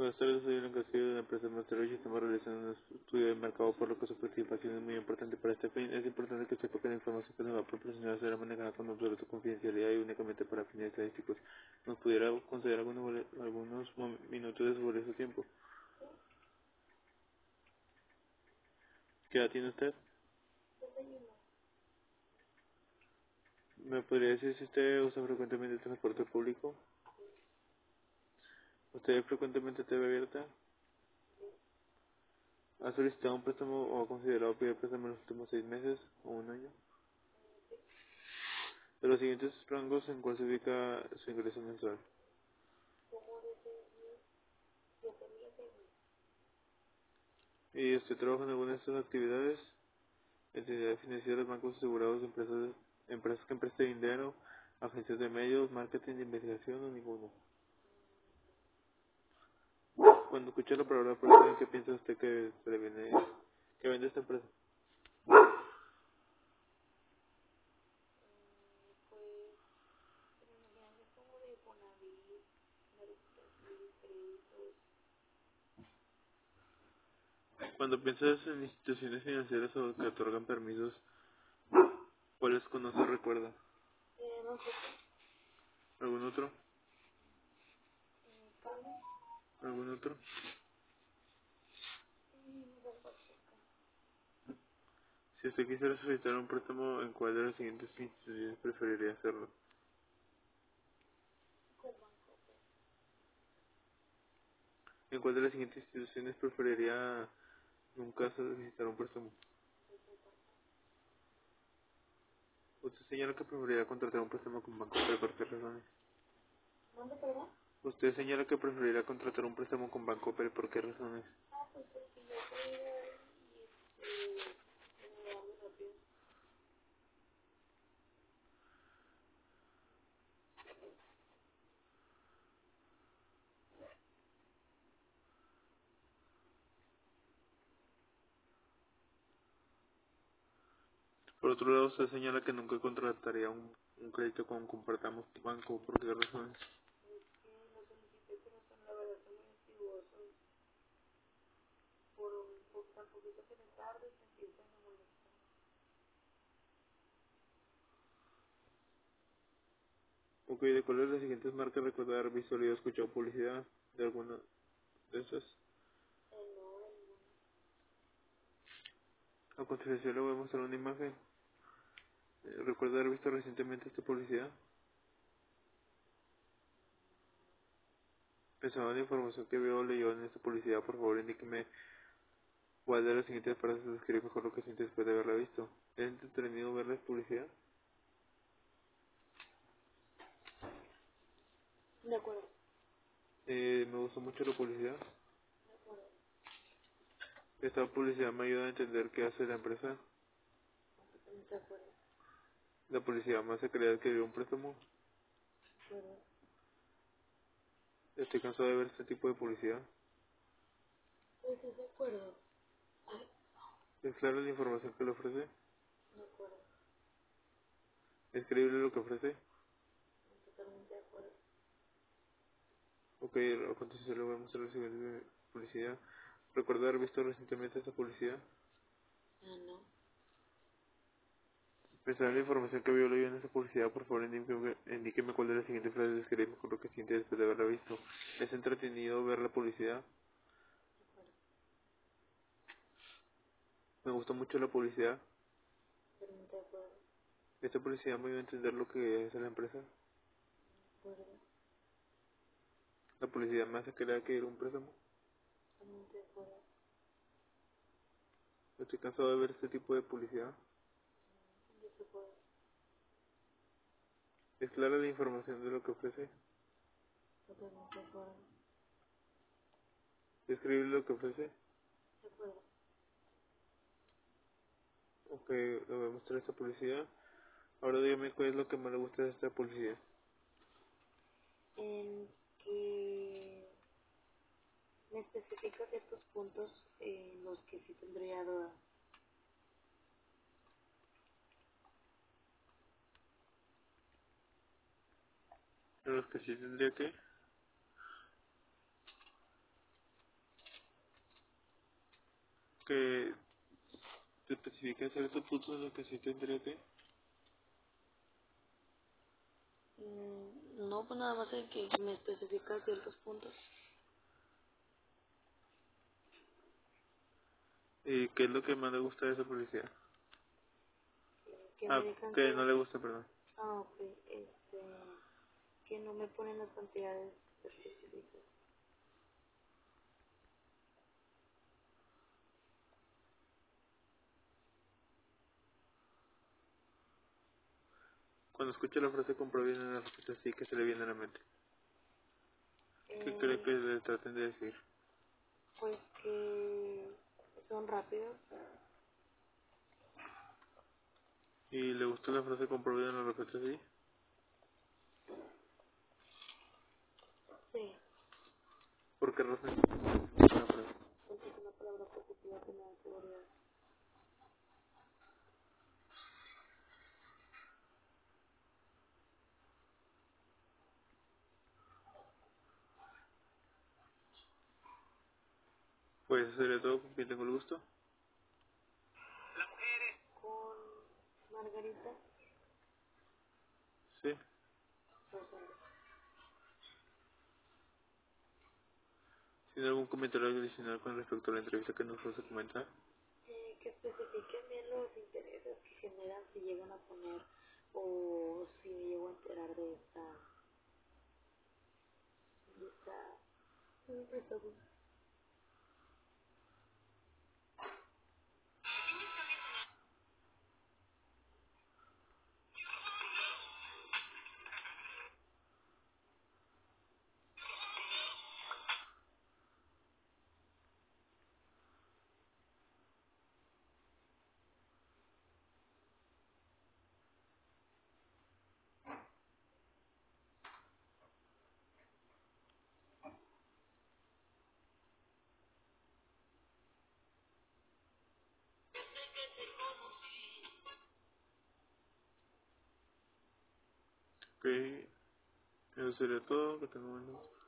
Buenas tardes, soy el Castillo de la empresa Master y estamos realizando un estudio de mercado por lo que su participación es muy importante. Para este fin es importante que sepa que la información que nos va a proporcionar será manejada con absoluta confidencialidad y únicamente para fines estadísticos. ¿Nos pudiera conceder algunos minutos de su valioso tiempo? ¿Qué edad tiene usted? ¿Me podría decir si usted usa frecuentemente el transporte público? ¿Usted frecuentemente TV abierta? ¿Ha solicitado un préstamo o ha considerado pedir préstamo en los últimos 6 meses o un año? De los siguientes rangos, ¿en cuál se ubica su ingreso mensual? ¿Y usted trabaja en alguna de estas actividades? Entidades financieras, bancos asegurados, empresas que presten dinero, agencias de medios, marketing de investigación o ninguno. Cuando escucha la palabra persona, ¿qué piensa usted que se le viene, que vende esta empresa? Cuando piensas en instituciones financieras o que otorgan permisos, ¿cuáles conoce o recuerda? ¿Algún otro? ¿Algún otro? Si usted quisiera solicitar un préstamo, ¿en cuál de las siguientes instituciones preferiría hacerlo? ¿En cuál de las siguientes instituciones preferiría nunca solicitar un préstamo? Usted señala que preferiría contratar un préstamo con banco, pero ¿por qué razones? Usted señala que preferiría contratar un préstamo con banco, pero ¿por qué razones? Por otro lado, usted señala que nunca contrataría un crédito con compartamos banco, ¿por qué razones? Ok, ¿de cuál de las siguientes marcas recuerda haber visto o escuchado publicidad de alguna de esas? A continuación le voy a mostrar una imagen. ¿Recuerda haber visto recientemente esta publicidad? Pensando en la información que veo o leyó en esta publicidad, por favor indíqueme cuál de las siguientes frases describe mejor lo que siente después de haberla visto. ¿Es entretenido ver la publicidad? Me gustó mucho la publicidad. Esta publicidad me ayuda a entender qué hace la empresa. La publicidad me hace creer que dio un préstamo. Estoy cansado de ver este tipo de publicidad. ¿Es clara la información que le ofrece? ¿Es creíble lo que ofrece? Ok, a continuación le voy a mostrar la siguiente publicidad. ¿Recuerda haber visto recientemente esta publicidad? Pensar en la información que vio leído en esta publicidad, por favor indíqueme cuál de las siguientes frases describe mejor lo que siente después de haberla visto. ¿Es entretenido ver la publicidad? Me gustó mucho la publicidad. Esta publicidad me ayuda a entender lo que es la empresa. La publicidad me hace creer que era un préstamo. Estoy cansado de ver este tipo de publicidad. ¿Es clara la información de lo que ofrece? ¿Es creíble lo que ofrece? Ok, le voy a mostrar esta publicidad. Ahora dígame cuál es lo que más le gusta de esta publicidad. De los que sí tendría que. que te especifique ciertos puntos en los que sí te interese. No, pues nada más el que me especifica ciertos puntos. ¿Y qué es lo que más le gusta de esa policía? Que me Ah, dejan que no que... le gusta, perdón. Ok, que no me ponen las cantidades específicas. Cuando escucha la frase compruebe una respuesta así que se le viene a la mente. ¿Qué cree que Eh, le traten de decir? pues que son rápidos. ¿Y le gusta la frase comprobada en la respuesta así? Sí, ¿Por qué razón? La frase. porque es una palabra positiva que me da seguridad. Pues eso sería todo, con quien tengo el gusto. Con Margarita Sí. Rosales. ¿Tiene algún comentario adicional con respecto a la entrevista que nos vas a comentar? Que especifiquen bien los intereses que generan si llegan a poner o si me llego a enterar de esta Ok. Eso sería todo. Que tengo buenas